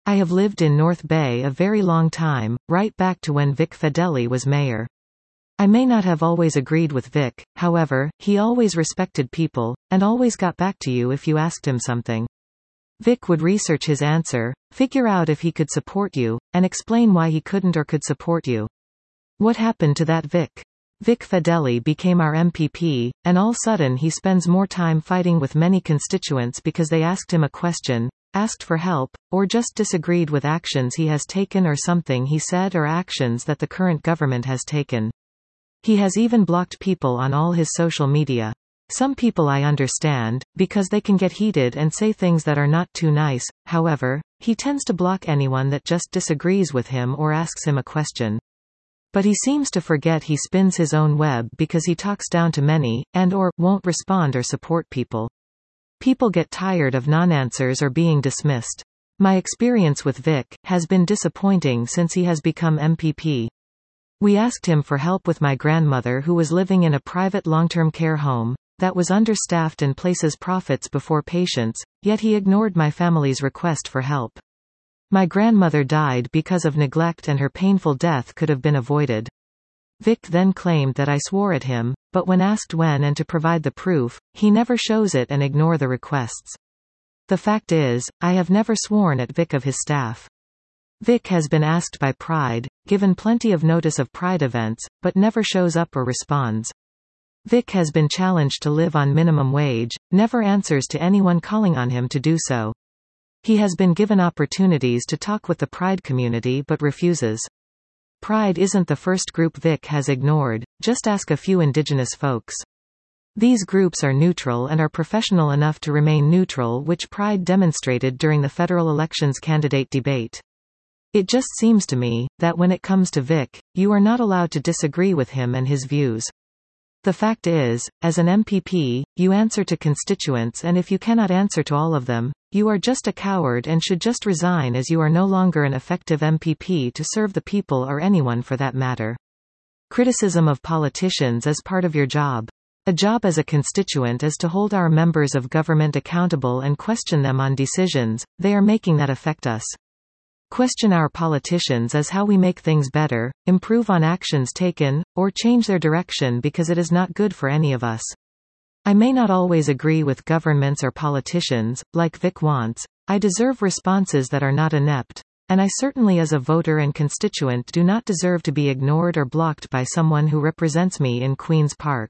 I have lived in North Bay a very long time, right back to when Vic Fedeli was mayor. I may not have always agreed with Vic, however, he always respected people, and always got back to you if you asked him something. Vic would research his answer, figure out if he could support you, and explain why he couldn't or could support you. What happened to that Vic? Vic Fedeli became our MPP, and all sudden he spends more time fighting with many constituents because they asked him a question, asked for help, or just disagreed with actions he has taken or something he said or actions that the current government has taken. He has even blocked people on all his social media. Some people I understand, because they can get heated and say things that are not too nice. However, he tends to block anyone that just disagrees with him or asks him a question. But he seems to forget he spins his own web because he talks down to many, and or won't respond or support people. People get tired of non-answers or being dismissed. My experience with Vic has been disappointing since he has become MPP. We asked him for help with my grandmother who was living in a private long-term care home that was understaffed and places profits before patients, yet he ignored my family's request for help. My grandmother died because of neglect and her painful death could have been avoided. Vic then claimed that I swore at him, but when asked when and to provide the proof, he never shows it and ignore the requests. The fact is, I have never sworn at Vic of his staff. Vic has been asked by Pride, given plenty of notice of Pride events, but never shows up or responds. Vic has been challenged to live on minimum wage, never answers to anyone calling on him to do so. He has been given opportunities to talk with the Pride community but refuses. Pride isn't the first group Vic has ignored, just ask a few Indigenous folks. These groups are neutral and are professional enough to remain neutral, which Pride demonstrated during the federal elections candidate debate. It just seems to me that when it comes to Vic, you are not allowed to disagree with him and his views. The fact is, as an MPP, you answer to constituents, and if you cannot answer to all of them, you are just a coward and should just resign, as you are no longer an effective MPP to serve the people or anyone for that matter. Criticism of politicians is part of your job. A job as a constituent is to hold our members of government accountable and question them on decisions they are making that affect us. Question our politicians as how we make things better, improve on actions taken, or change their direction because it is not good for any of us. I may not always agree with governments or politicians, like Vic wants. I deserve responses that are not inept. And I certainly as a voter and constituent do not deserve to be ignored or blocked by someone who represents me in Queen's Park.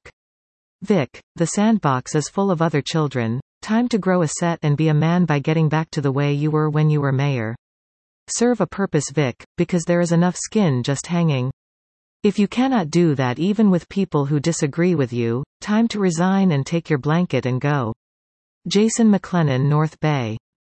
Vic, the sandbox is full of other children. Time to grow a set and be a man by getting back to the way you were when you were mayor. Serve a purpose, Vic, because there is enough skin just hanging. If you cannot do that even with people who disagree with you, time to resign and take your blanket and go. Jason McLennan, North Bay.